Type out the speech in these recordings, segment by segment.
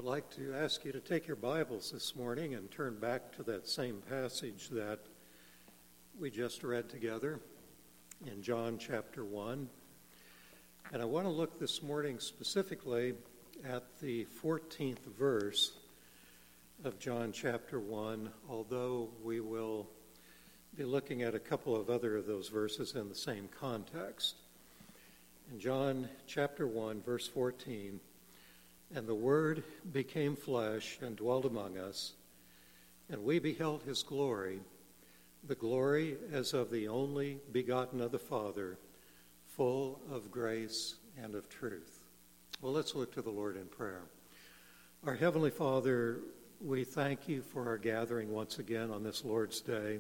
would like to ask you to take your Bibles this morning and turn back to that same passage that we just read together in John chapter 1. And I want to look this morning specifically at the 14th verse of John chapter 1, although we will be looking at a couple of other of those verses in the same context. In John chapter 1, verse 14, "And the Word became flesh and dwelt among us, and we beheld his glory, the glory as of the only begotten of the Father, full of grace and of truth." Well, let's look to the Lord in prayer. Our Heavenly Father, we thank you for our gathering once again on this Lord's Day.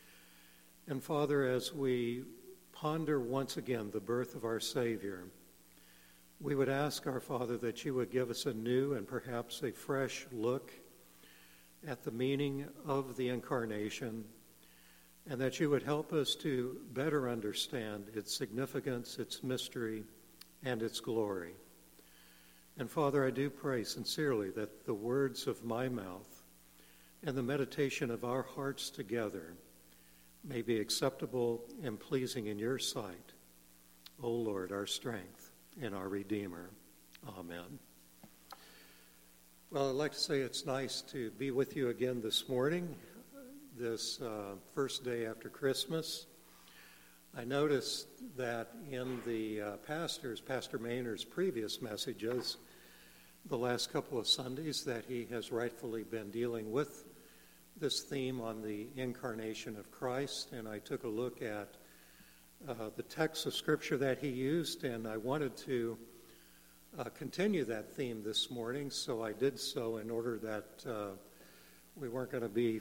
And Father, as we ponder once again the birth of our Savior, we would ask our Father that you would give us a new and perhaps a fresh look at the meaning of the Incarnation, and that you would help us to better understand its significance, its mystery, and its glory. And Father, I do pray sincerely that the words of my mouth and the meditation of our hearts together may be acceptable and pleasing in your sight, O Lord, our strength and our Redeemer. Amen. Well, I'd like to say it's nice to be with you again this morning, this first day after Christmas. I noticed that in the Pastor Maynard's previous messages, the last couple of Sundays, that he has rightfully been dealing with this theme on the incarnation of Christ, and I took a look at the text of Scripture that he used, and I wanted to continue that theme this morning, so I did so in order that we weren't going to be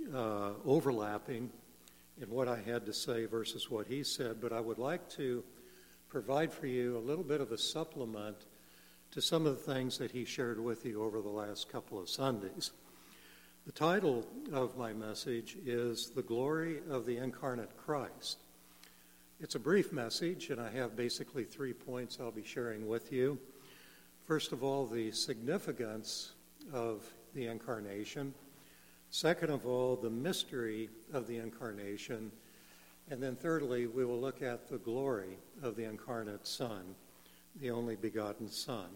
overlapping in what I had to say versus what he said, but I would like to provide for you a little bit of a supplement to some of the things that he shared with you over the last couple of Sundays. The title of my message is "The Glory of the Incarnate Christ." It's a brief message, and I have basically 3 points I'll be sharing with you. First of all, the significance of the Incarnation. Second of all, the mystery of the Incarnation. And then thirdly, we will look at the glory of the incarnate Son, the only begotten Son.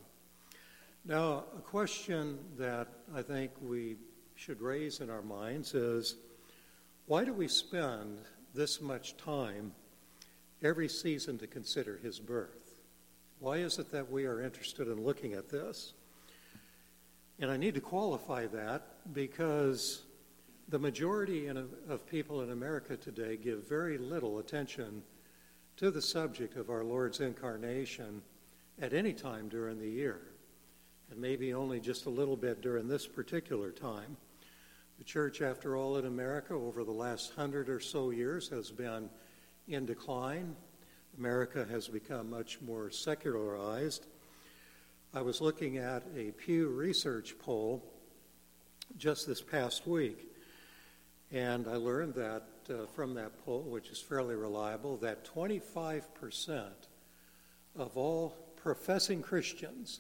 Now, a question that I think we should raise in our minds is, why do we spend this much time every season to consider his birth? Why is it that we are interested in looking at this? And I need to qualify that because the majority of people in America today give very little attention to the subject of our Lord's incarnation at any time during the year, and maybe only just a little bit during this particular time. The church, after all, in America over the last 100 or so years has been in decline. America has become much more secularized. I was looking at a Pew Research poll just this past week, and I learned that from that poll, which is fairly reliable, that 25% of all professing Christians,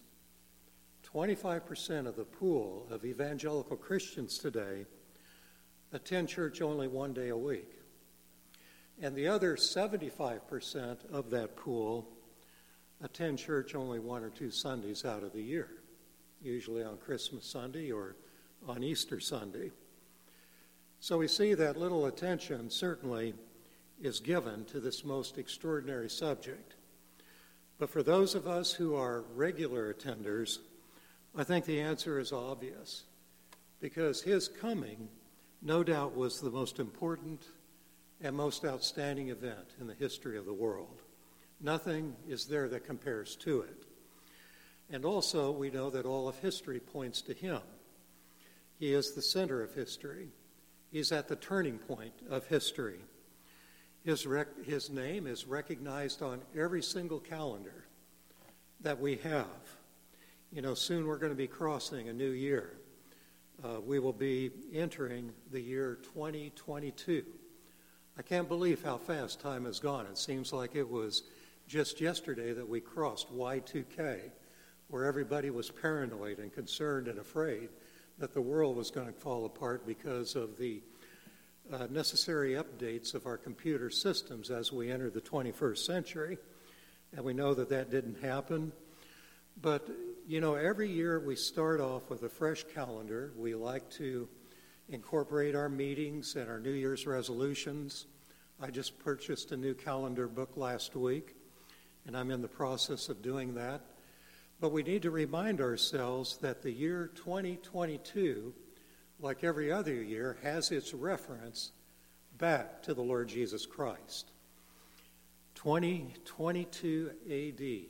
25% of the pool of evangelical Christians today attend church only one day a week. And the other 75% of that pool attend church only 1 or 2 Sundays out of the year, usually on Christmas Sunday or on Easter Sunday. So we see that little attention certainly is given to this most extraordinary subject. But for those of us who are regular attenders, I think the answer is obvious, because his coming no doubt was the most important and most outstanding event in the history of the world. Nothing is there that compares to it. And also, we know that all of history points to him. He is the center of history. He's at the turning point of history. His name is recognized on every single calendar that we have. You know, soon we're going to be crossing a new year. We will be entering the year 2022. I can't believe how fast time has gone. It seems like it was just yesterday that we crossed Y2K, where everybody was paranoid and concerned and afraid that the world was going to fall apart because of the necessary updates of our computer systems as we enter the 21st century. And we know that that didn't happen. But, you know, every year we start off with a fresh calendar. We like to incorporate our meetings and our New Year's resolutions. I just purchased a new calendar book last week, and I'm in the process of doing that. But we need to remind ourselves that the year 2022, like every other year, has its reference back to the Lord Jesus Christ. 2022 AD,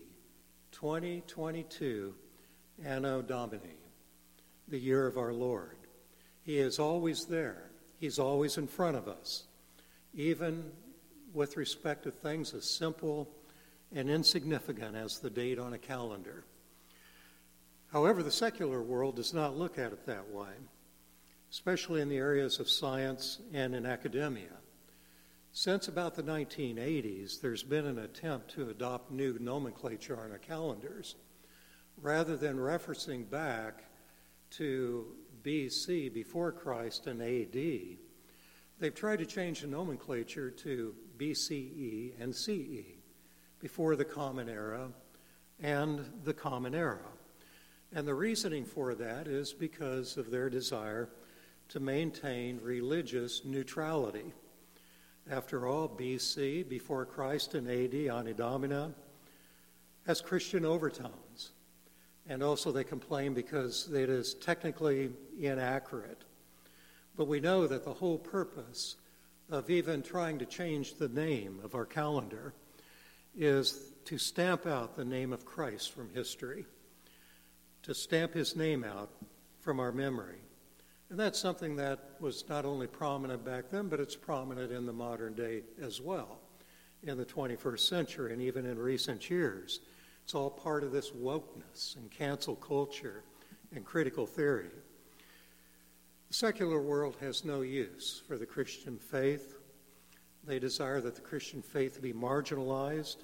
2022 Anno Domini, the year of our Lord. He is always there. He's always in front of us, even with respect to things as simple and insignificant as the date on a calendar. However, the secular world does not look at it that way, especially in the areas of science and in academia. Since about the 1980s, there's been an attempt to adopt new nomenclature on our calendars. Rather than referencing back to BC, before Christ, and AD, they've tried to change the nomenclature to BCE and CE, before the Common Era and the Common Era. And the reasoning for that is because of their desire to maintain religious neutrality. After all, BC, before Christ, and AD, Anno Domini, has Christian overtones. And also they complain because it is technically inaccurate. But we know that the whole purpose of even trying to change the name of our calendar is to stamp out the name of Christ from history, to stamp his name out from our memory. And that's something that was not only prominent back then, but it's prominent in the modern day as well, in the 21st century and even in recent years. It's all part of this wokeness and cancel culture and critical theory. The secular world has no use for the Christian faith. They desire that the Christian faith be marginalized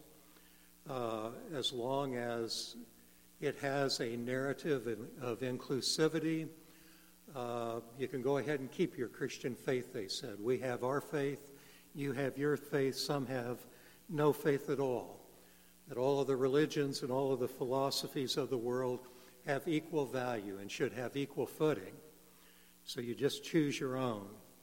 as long as it has a narrative of inclusivity. You can go ahead and keep your Christian faith, they said. We have our faith, you have your faith, some have no faith at all. That all of the religions and all of the philosophies of the world have equal value and should have equal footing. So you just choose your own.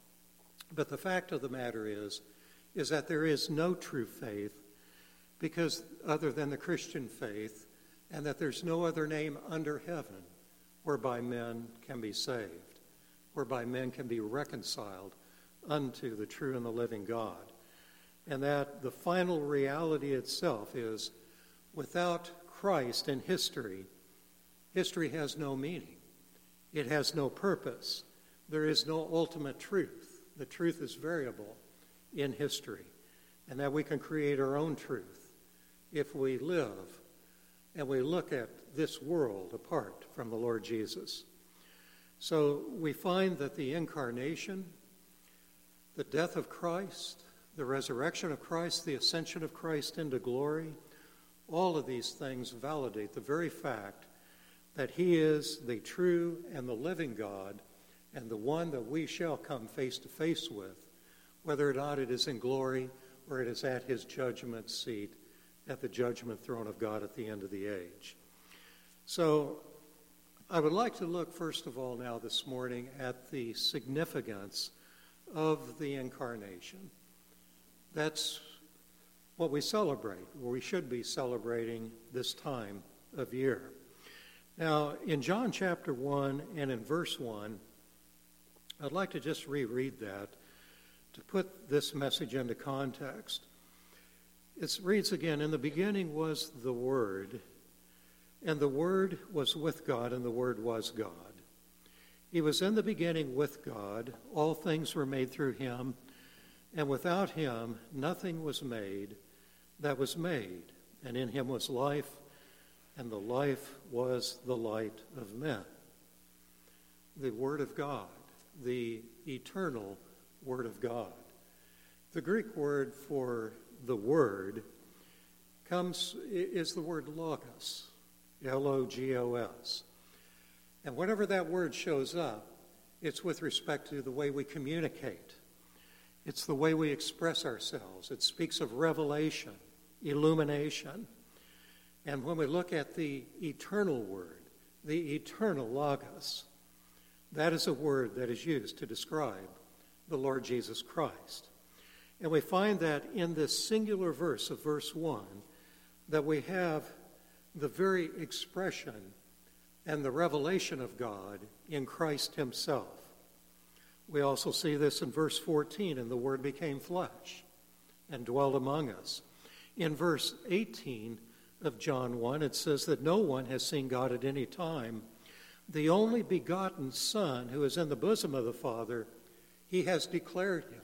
But the fact of the matter is that there is no true faith because other than the Christian faith, and that there's no other name under heaven whereby men can be saved, whereby men can be reconciled unto the true and the living God. And that the final reality itself is, without Christ in history, history has no meaning. It has no purpose. There is no ultimate truth. The truth is variable in history, and that we can create our own truth if we live and we look at this world apart from the Lord Jesus. So we find that the incarnation, the death of Christ, the resurrection of Christ, the ascension of Christ into glory, all of these things validate the very fact that he is the true and the living God and the one that we shall come face to face with, whether or not it is in glory or it is at his judgment seat at the judgment throne of God at the end of the age. So I would like to look first of all now this morning at the significance of the incarnation. That's what we celebrate, or we should be celebrating this time of year. Now, in John chapter 1 and in verse 1, I'd like to just reread that to put this message into context. It reads again, "In the beginning was the Word, and the Word was with God, and the Word was God. He was in the beginning with God. All things were made through him, and without him nothing was made that was made. And in him was life, and the life was the light of men." The Word of God, the eternal Word of God. The Greek word for the Word is the word logos. Logos. And whenever that word shows up, it's with respect to the way we communicate. It's the way we express ourselves. It speaks of revelation, illumination. And when we look at the eternal word, the eternal Logos, that is a word that is used to describe the Lord Jesus Christ. And we find that in this singular verse of verse 1, that we have the very expression and the revelation of God in Christ himself. We also see this in verse 14, and the Word became flesh and dwelt among us. In verse 18 of John 1, it says that no one has seen God at any time. The only begotten Son, who is in the bosom of the Father, he has declared him.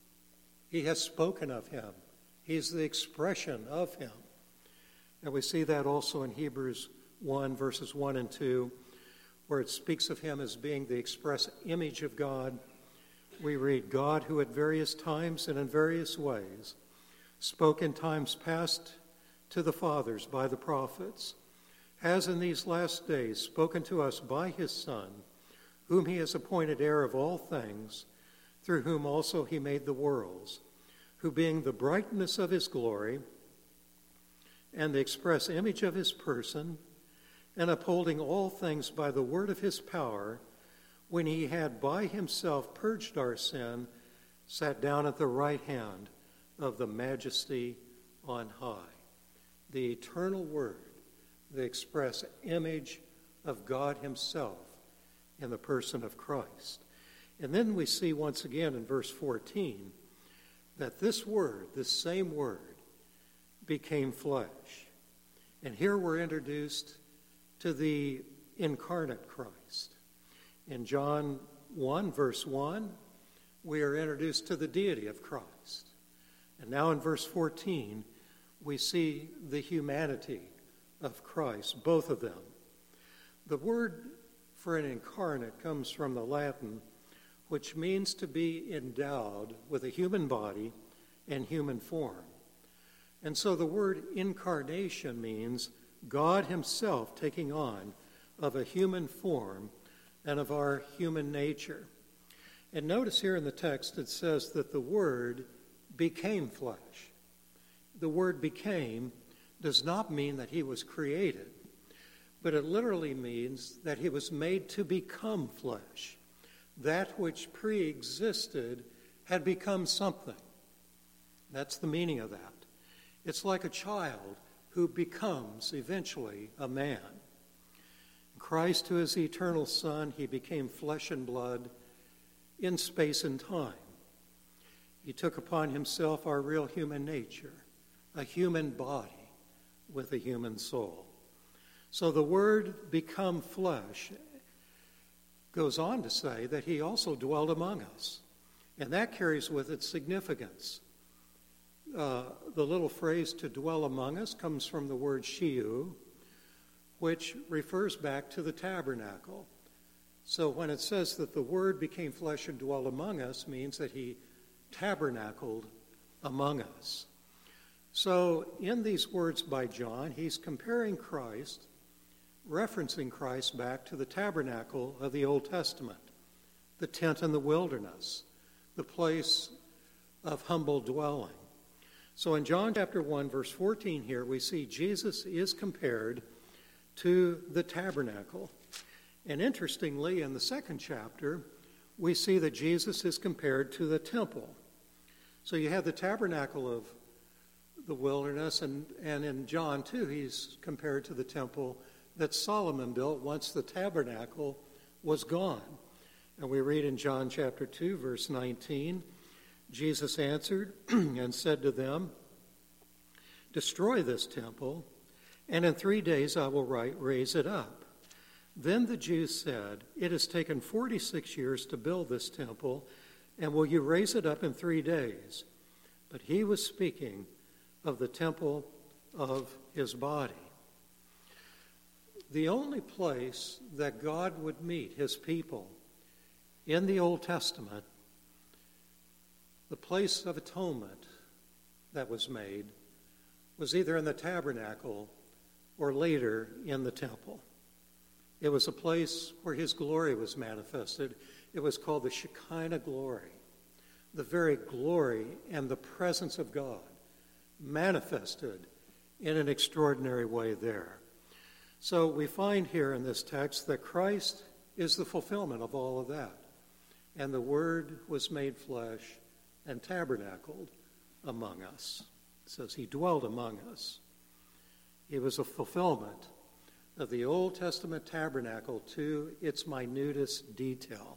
He has spoken of him. He's the expression of him. And we see that also in Hebrews 1, verses 1 and 2, where it speaks of him as being the express image of God. We read, God, who at various times and in various ways spoke in times past to the fathers by the prophets, has in these last days spoken to us by his Son, whom he has appointed heir of all things, through whom also he made the worlds, who being the brightness of his glory and the express image of his person, and upholding all things by the word of his power, when he had by himself purged our sin, sat down at the right hand of the Majesty on high. The eternal word, the express image of God himself in the person of Christ. And then we see once again in verse 14 that this word, this same word, became flesh. And here we're introduced to the incarnate Christ. In John 1, verse 1, we are introduced to the deity of Christ. And now in verse 14, we see the humanity of Christ, both of them. The word for an incarnate comes from the Latin, which means to be endowed with a human body and human form. And so the word incarnation means God himself taking on of a human form and of our human nature. And notice here in the text it says that the Word became flesh. The word became does not mean that he was created, but it literally means that he was made to become flesh. That which pre-existed had become something. That's the meaning of that. It's like a child who becomes eventually a man. Christ, who is the eternal Son, he became flesh and blood in space and time. He took upon himself our real human nature, a human body with a human soul. So the word become flesh goes on to say that he also dwelled among us. And that carries with it significance. The little phrase to dwell among us comes from the word shiu, which refers back to the tabernacle. So when it says that the Word became flesh and dwelt among us, means that he tabernacled among us. So in these words by John, he's comparing Christ, referencing Christ back to the tabernacle of the Old Testament, the tent in the wilderness, the place of humble dwelling. So in John chapter 1, verse 14 here, we see Jesus is compared to the tabernacle. And interestingly, in the second chapter, we see that Jesus is compared to the temple. So you have the tabernacle of the wilderness, and in John 2, he's compared to the temple that Solomon built once the tabernacle was gone. And we read in John chapter 2, verse 19, Jesus answered and said to them, "Destroy this temple, and in 3 days I will raise it up." Then the Jews said, "It has taken 46 years to build this temple, and will you raise it up in 3 days?" But he was speaking of the temple of his body. The only place that God would meet his people in the Old Testament, the place of atonement that was made, was either in the tabernacle or later in the temple. It was a place where his glory was manifested. It was called the Shekinah glory, the very glory and the presence of God manifested in an extraordinary way there. So we find here in this text that Christ is the fulfillment of all of that. And the Word was made flesh and tabernacled among us. It says he dwelled among us. He was a fulfillment of the Old Testament tabernacle to its minutest detail.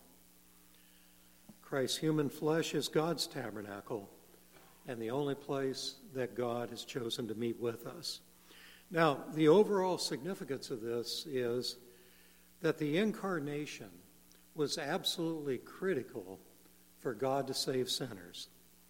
Christ's human flesh is God's tabernacle and the only place that God has chosen to meet with us. Now, the overall significance of this is that the incarnation was absolutely critical for God to save sinners.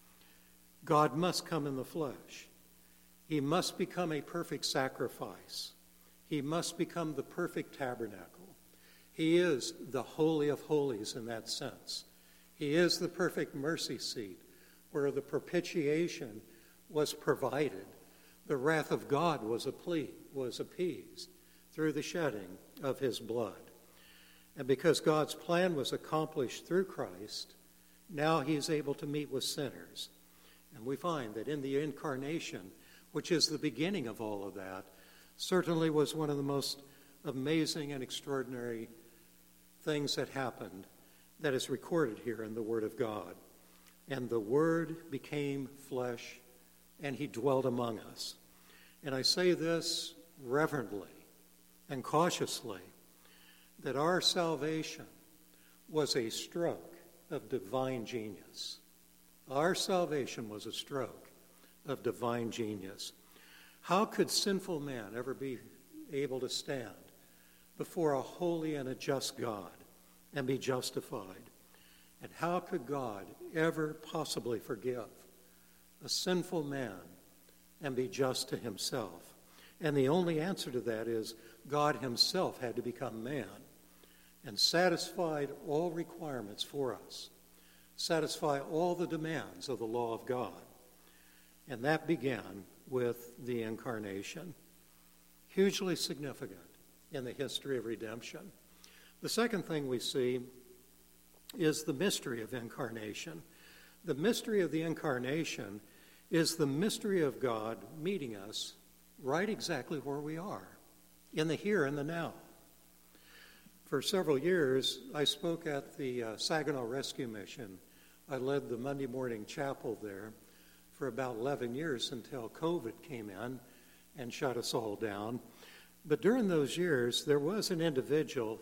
God must come in the flesh. He must become a perfect sacrifice. He must become the perfect tabernacle. He is the Holy of Holies in that sense. He is the perfect mercy seat where the propitiation was provided. The wrath of God was appeased through the shedding of his blood. And because God's plan was accomplished through Christ, now he is able to meet with sinners. And we find that in the incarnation, which is the beginning of all of that, certainly was one of the most amazing and extraordinary things that happened that is recorded here in the Word of God. And the Word became flesh, and he dwelt among us. And I say this reverently and cautiously, that our salvation was a stroke of divine genius. Our salvation was a stroke of divine genius. How could sinful man ever be able to stand before a holy and a just God and be justified? And how could God ever possibly forgive a sinful man and be just to himself? And the only answer to that is God himself had to become man and satisfied all requirements for us, satisfy all the demands of the law of God. And that began with the incarnation. Hugely significant in the history of redemption. The second thing we see is the mystery of incarnation. The mystery of the incarnation is the mystery of God meeting us right exactly where we are, in the here and the now. For several years, I spoke at the Saginaw Rescue Mission. I led the Monday morning chapel there for about 11 years until COVID came in and shut us all down. But during those years, there was an individual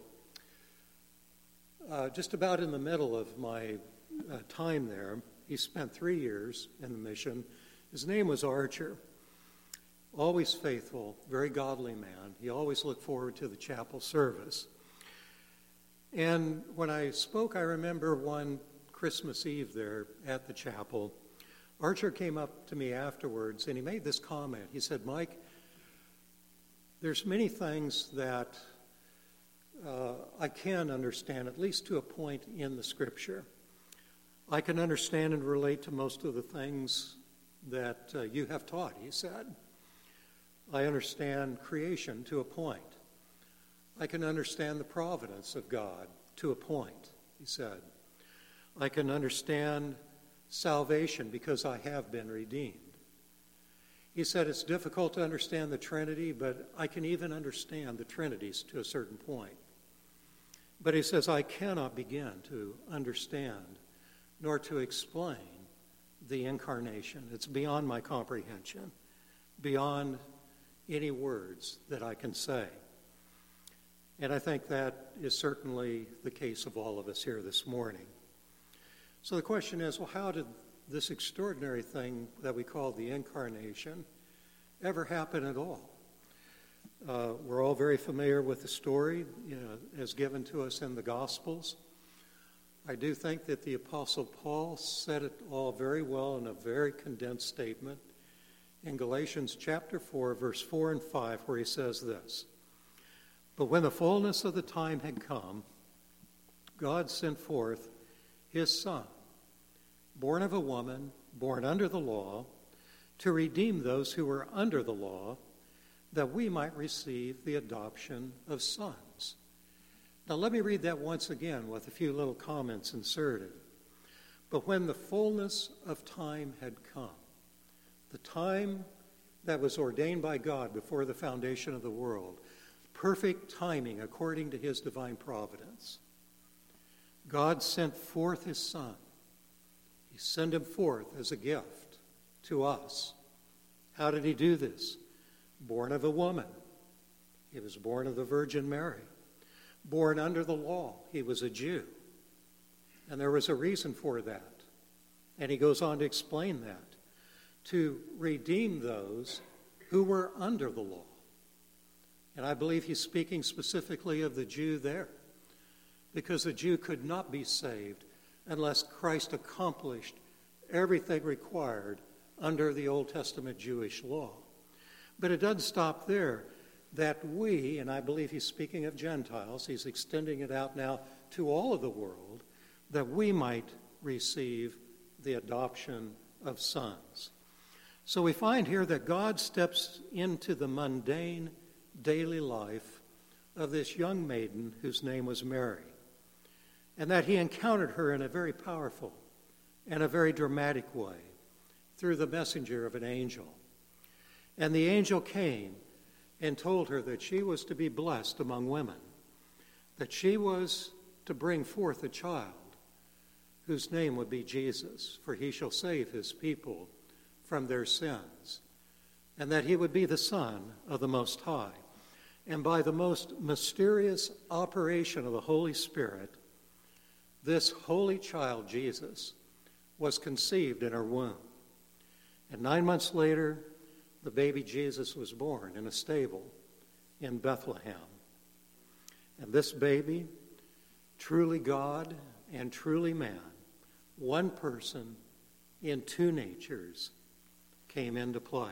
just about in the middle of my time there. He spent 3 years in the mission. His name was Archer. Always faithful, very godly man. He always looked forward to the chapel service. And when I spoke, I remember one Christmas Eve there at the chapel, Archer came up to me afterwards and he made this comment. He said, "Mike, there's many things that I can understand, at least to a point in the Scripture. I can understand and relate to most of the things that you have taught," he said. "I understand creation to a point. I can understand the providence of God to a point," he said. "I can understand salvation because I have been redeemed." He said, "It's difficult to understand the Trinity, but I can even understand the Trinities to a certain point." But he says, "I cannot begin to understand nor to explain the incarnation. It's beyond my comprehension, beyond any words that I can say." And I think that is certainly the case of all of us here this morning. So the question is, well, how did this extraordinary thing that we call the incarnation ever happen at all? We're all very familiar with the story, as given to us in the Gospels. I do think that the Apostle Paul said it all very well in a very condensed statement in Galatians chapter 4, verse 4 and 5, where he says this: "But when the fullness of the time had come, God sent forth his Son, born of a woman, born under the law, to redeem those who were under the law, that we might receive the adoption of sons. Now let me read that once again with a few little comments inserted. But when the fullness of time had come, the time that was ordained by God before the foundation of the world, perfect timing according to his divine providence, God sent forth his Son. He sent him forth as a gift to us. How did he do this? Born of a woman. He was born of the Virgin Mary. Born under the law. He was a Jew. And there was a reason for that. And he goes on to explain that. To redeem those who were under the law. And I believe he's speaking specifically of the Jew there. Because the Jew could not be saved unless Christ accomplished everything required under the Old Testament Jewish law. But it doesn't stop there. That we, and I believe he's speaking of Gentiles, he's extending it out now to all of the world, that we might receive the adoption of sons. So we find here that God steps into the mundane daily life of this young maiden whose name was Mary, and that he encountered her in a very powerful and a very dramatic way through the messenger of an angel. And the angel came and told her that she was to be blessed among women, that she was to bring forth a child whose name would be Jesus, for he shall save his people from their sins, and that he would be the Son of the Most High. And by the most mysterious operation of the Holy Spirit, this holy child, Jesus, was conceived in her womb. And 9 months later, the baby Jesus was born in a stable in Bethlehem. And this baby, truly God and truly man, one person in two natures, came into play.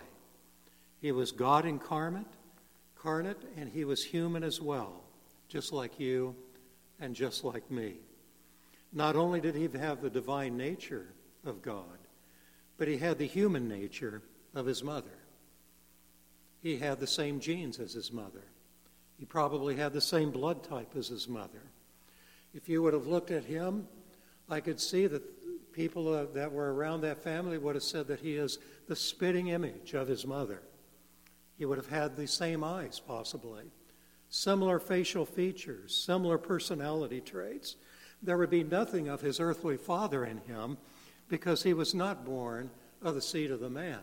He was God incarnate, and he was human as well, just like you and just like me. Not only did he have the divine nature of God, but he had the human nature of his mother. He had the same genes as his mother. He probably had the same blood type as his mother. If you would have looked at him, I could see that people that were around that family would have said that he is the spitting image of his mother. He would have had the same eyes, possibly, similar facial features, similar personality traits. There would be nothing of his earthly father in him because he was not born of the seed of the man,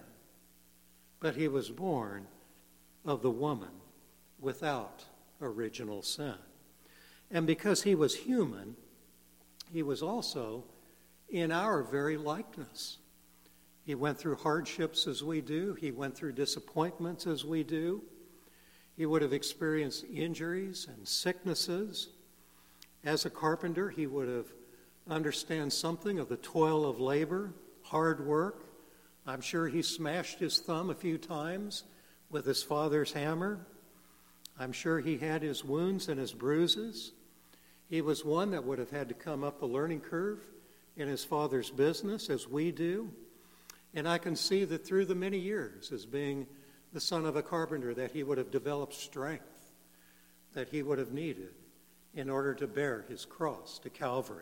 but he was born of the woman without original sin. And because he was human, he was also in our very likeness. He went through hardships as we do. He went through disappointments as we do. He would have experienced injuries and sicknesses. As a carpenter, he would have understood something of the toil of labor, hard work. I'm sure he smashed his thumb a few times with his father's hammer. I'm sure he had his wounds and his bruises. He was one that would have had to come up the learning curve in his father's business, as we do. And I can see that through the many years as being the son of a carpenter that he would have developed strength that he would have needed in order to bear his cross to Calvary.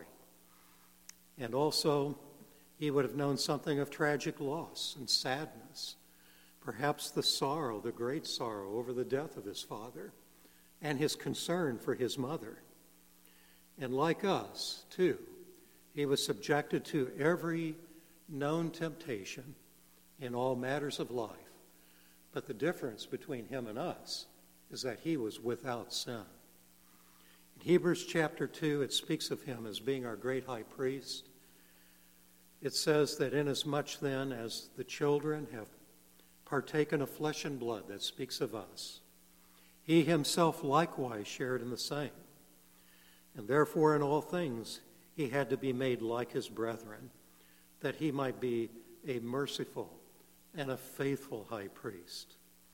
And also, he would have known something of tragic loss and sadness, perhaps the sorrow, the great sorrow over the death of his father and his concern for his mother. And like us, too, he was subjected to every known temptation in all matters of life. But the difference between him and us is that he was without sin. In Hebrews chapter 2, it speaks of him as being our great high priest. It says that inasmuch then as the children have partaken of flesh and blood, that speaks of us, he himself likewise shared in the same. And therefore in all things he had to be made like his brethren, that he might be a merciful and a faithful high priest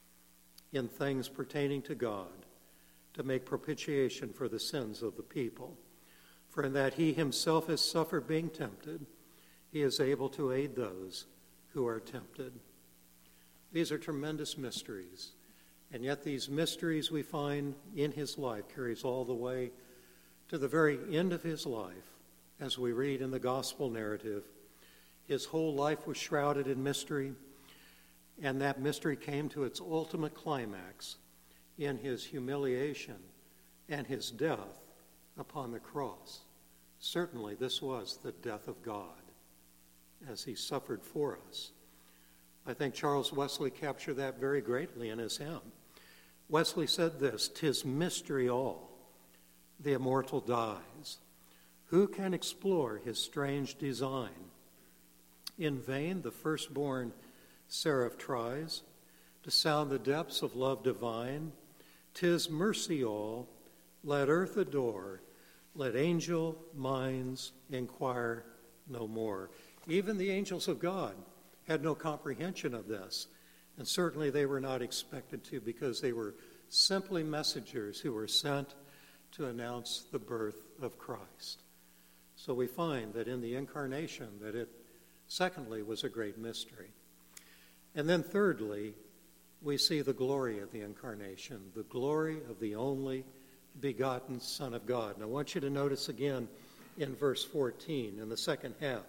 in things pertaining to God, to make propitiation for the sins of the people. For in that he himself has suffered being tempted, he is able to aid those who are tempted. These are tremendous mysteries. And yet these mysteries we find in his life carries all the way to the very end of his life. As we read in the gospel narrative, his whole life was shrouded in mystery, and that mystery came to its ultimate climax in his humiliation and his death upon the cross. Certainly this was the death of God as he suffered for us. I think Charles Wesley captured that very greatly in his hymn. Wesley said this, "'Tis mystery all, the immortal dies. Who can explore his strange design? In vain the firstborn seraph tries to sound the depths of love divine. 'Tis mercy all, let earth adore, let angel minds inquire no more." Even the angels of God had no comprehension of this, and certainly they were not expected to, because they were simply messengers who were sent to announce the birth of Christ. So we find that in the incarnation that it, secondly, was a great mystery. And then thirdly, we see the glory of the incarnation, the glory of the only begotten Son of God. And I want you to notice again in verse 14, in the second half.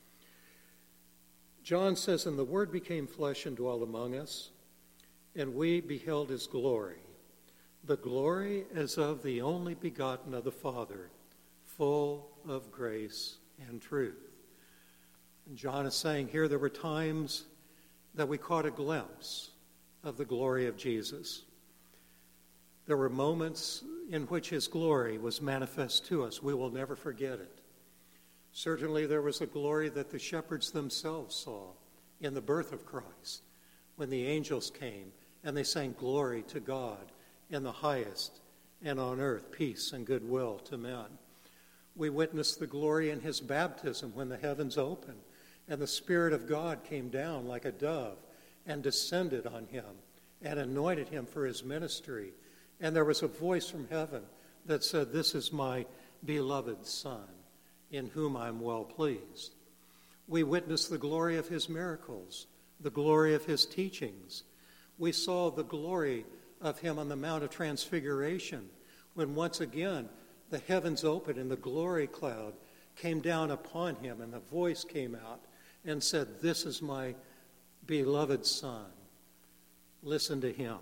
John says, "And the Word became flesh and dwelt among us, and we beheld his glory, the glory as of the only begotten of the Father, full of grace and truth." And John is saying here there were times that we caught a glimpse of the glory of Jesus. There were moments in which his glory was manifest to us. We will never forget it. Certainly there was a glory that the shepherds themselves saw in the birth of Christ, when the angels came and they sang glory to God in the highest, and on earth peace and goodwill to men. We witnessed the glory in his baptism when the heavens opened and the Spirit of God came down like a dove and descended on him and anointed him for his ministry. And there was a voice from heaven that said, "This is my beloved Son, in whom I am well pleased." We witnessed the glory of his miracles, the glory of his teachings. We saw the glory of him on the Mount of Transfiguration, when once again the heavens opened and the glory cloud came down upon him, and the voice came out and said, "This is my beloved Son. Listen to him."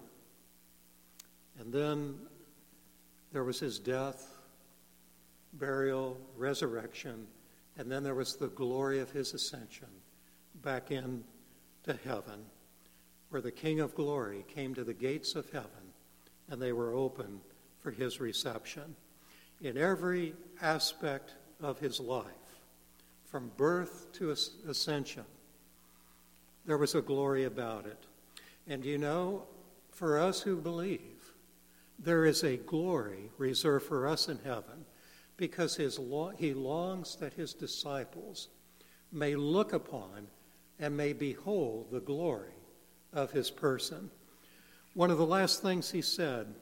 And then there was his death, burial, resurrection, and then there was the glory of his ascension back into heaven, where the King of Glory came to the gates of heaven, and they were open for his reception. In every aspect of his life, from birth to ascension, there was a glory about it. And you know, for us who believe, there is a glory reserved for us in heaven, because he longs that his disciples may look upon and may behold the glory of his person. One of the last things he said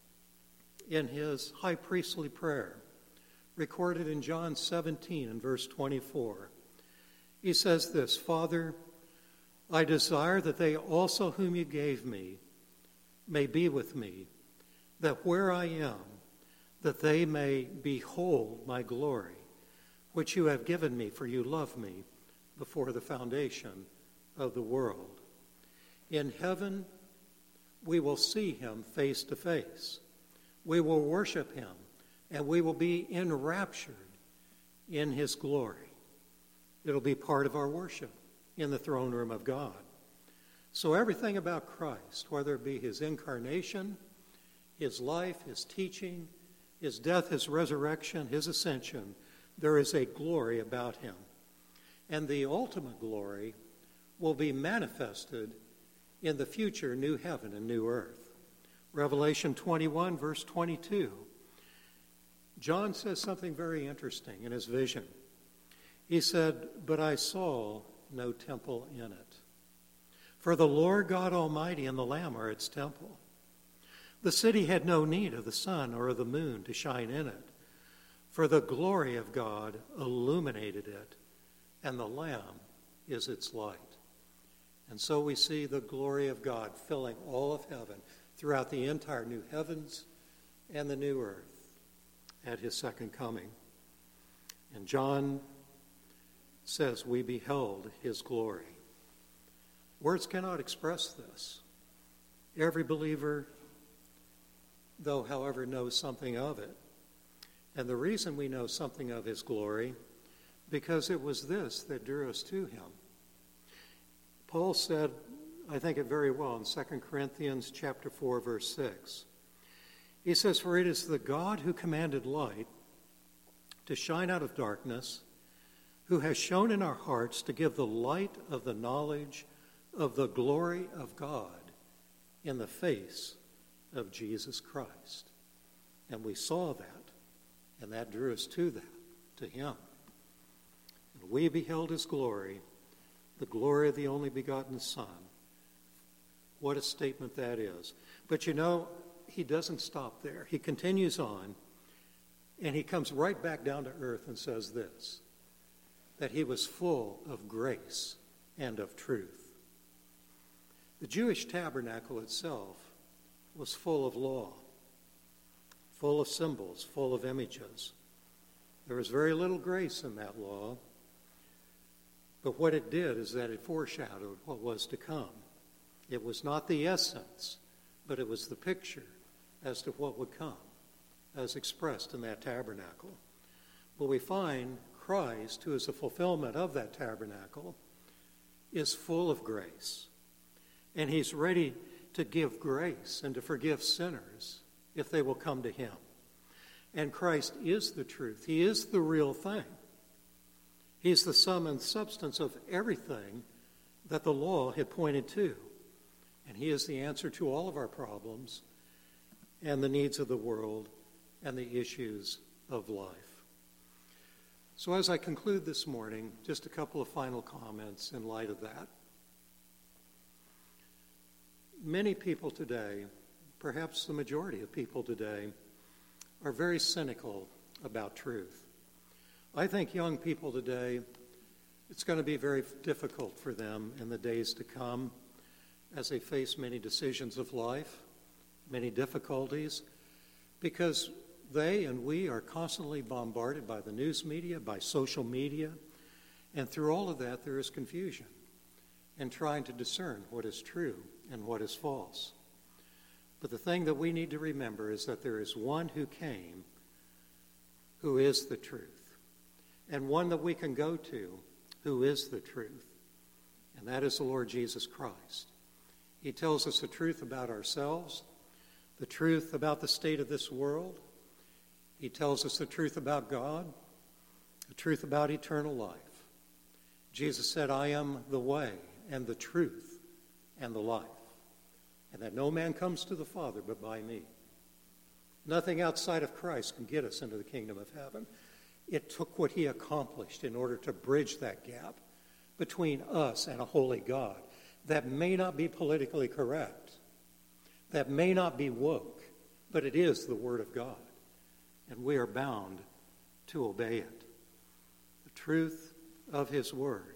in his high priestly prayer, recorded in John 17 and verse 24, he says this, "Father, I desire that they also whom you gave me may be with me, that where I am, that they may behold my glory, which you have given me, for you loved me before the foundation of the world." In heaven, we will see him face to face. We will worship him, and we will be enraptured in his glory. It'll be part of our worship in the throne room of God. So everything about Christ, whether it be his incarnation, his life, his teaching, his death, his resurrection, his ascension, there is a glory about him. And the ultimate glory will be manifested in the future new heaven and new earth. Revelation 21, verse 22. John says something very interesting in his vision. He said, "But I saw no temple in it. For the Lord God Almighty and the Lamb are its temple. The city had no need of the sun or of the moon to shine in it, for the glory of God illuminated it, and the Lamb is its light." And so we see the glory of God filling all of heaven, throughout the entire new heavens and the new earth at his second coming. And John says, we beheld his glory. Words cannot express this. Every believer, though, however, knows something of it. And the reason we know something of his glory, because it was this that drew us to him. Paul said, I think it very well in 2 Corinthians chapter 4, verse 6. He says, for it is the God who commanded light to shine out of darkness, who has shone in our hearts to give the light of the knowledge of the glory of God in the face of Jesus Christ. And we saw that, and that drew us to him. And we beheld his glory, the glory of the only begotten Son. What a statement that is. But you know, he doesn't stop there. He continues on, and he comes right back down to earth and says this, that he was full of grace and of truth. The Jewish tabernacle itself was full of law, full of symbols, full of images. There was very little grace in that law, but what it did is that it foreshadowed what was to come. It was not the essence, but it was the picture as to what would come, as expressed in that tabernacle. But we find Christ, who is the fulfillment of that tabernacle, is full of grace. And he's ready to give grace and to forgive sinners if they will come to him. And Christ is the truth. He is the real thing. He's the sum and substance of everything that the law had pointed to. And he is the answer to all of our problems and the needs of the world and the issues of life. So as I conclude this morning, just a couple of final comments in light of that. Many people today, perhaps the majority of people today, are very cynical about truth. I think young people today, it's going to be very difficult for them in the days to come as they face many decisions of life, many difficulties, because they and we are constantly bombarded by the news media, by social media, and through all of that there is confusion in trying to discern what is true and what is false. But the thing that we need to remember is that there is one who came who is the truth, and one that we can go to who is the truth, and that is the Lord Jesus Christ. He tells us the truth about ourselves, the truth about the state of this world. He tells us the truth about God, the truth about eternal life. Jesus said, I am the way and the truth and the life, and that no man comes to the Father but by me. Nothing outside of Christ can get us into the kingdom of heaven. It took what he accomplished in order to bridge that gap between us and a holy God that may not be politically correct, that may not be woke, but it is the Word of God, and we are bound to obey it. The truth of his Word.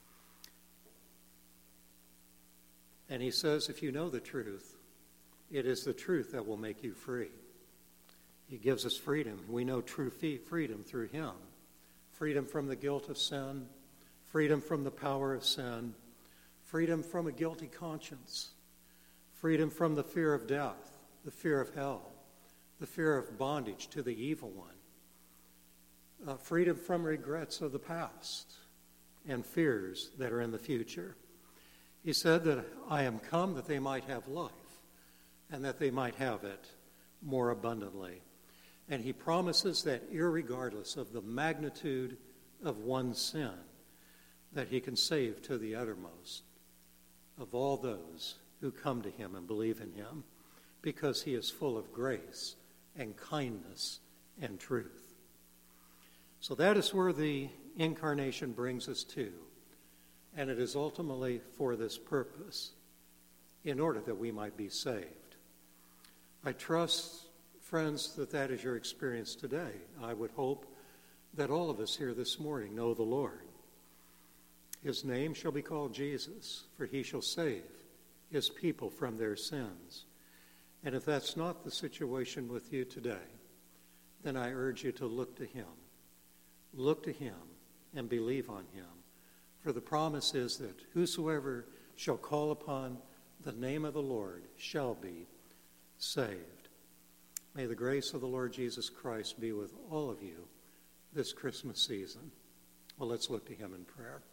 And he says, if you know the truth, it is the truth that will make you free. He gives us freedom. We know true freedom through him. Freedom from the guilt of sin, freedom from the power of sin, freedom from a guilty conscience, freedom from the fear of death, the fear of hell, the fear of bondage to the evil one, freedom from regrets of the past and fears that are in the future. He said that I am come that they might have life and that they might have it more abundantly. And he promises that irregardless of the magnitude of one's sin, that he can save to the uttermost of all those who come to him and believe in him, because he is full of grace and kindness and truth. So that is where the incarnation brings us to. And it is ultimately for this purpose, in order that we might be saved. I trust, friends, that that is your experience today. I would hope that all of us here this morning know the Lord. His name shall be called Jesus, for he shall save his people from their sins. And if that's not the situation with you today, then I urge you to look to him. Look to him and believe on him. For the promise is that whosoever shall call upon the name of the Lord shall be saved. May the grace of the Lord Jesus Christ be with all of you this Christmas season. Well, let's look to him in prayer.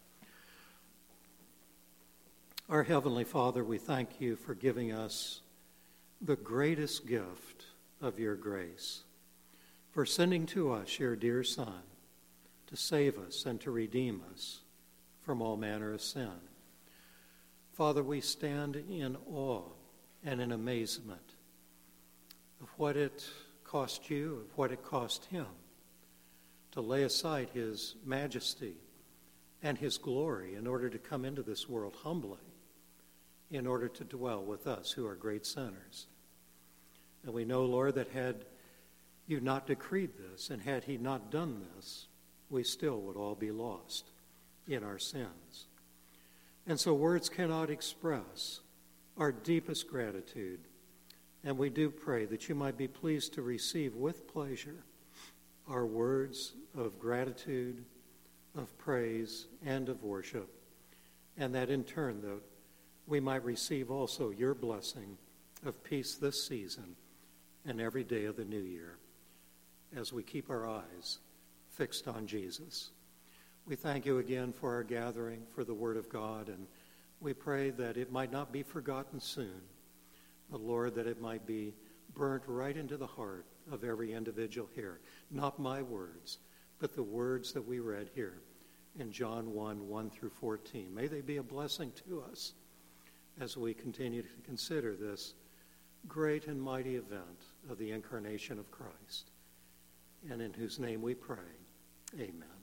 Our Heavenly Father, we thank you for giving us the greatest gift of your grace, for sending to us your dear Son to save us and to redeem us from all manner of sin. Father, we stand in awe and in amazement of what it cost you, of what it cost him to lay aside his majesty and his glory in order to come into this world humbly, in order to dwell with us who are great sinners. And we know, Lord, that had you not decreed this, and had he not done this, we still would all be lost in our sins. And so words cannot express our deepest gratitude. And we do pray that you might be pleased to receive with pleasure our words of gratitude, of praise, and of worship. And that in turn, though, we might receive also your blessing of peace this season and every day of the new year as we keep our eyes fixed on Jesus. We thank you again for our gathering, for the Word of God, and we pray that it might not be forgotten soon, but Lord, that it might be burnt right into the heart of every individual here. Not my words, but the words that we read here in John 1 through 14. May they be a blessing to us as we continue to consider this great and mighty event of the incarnation of Christ, and in whose name we pray. Amen.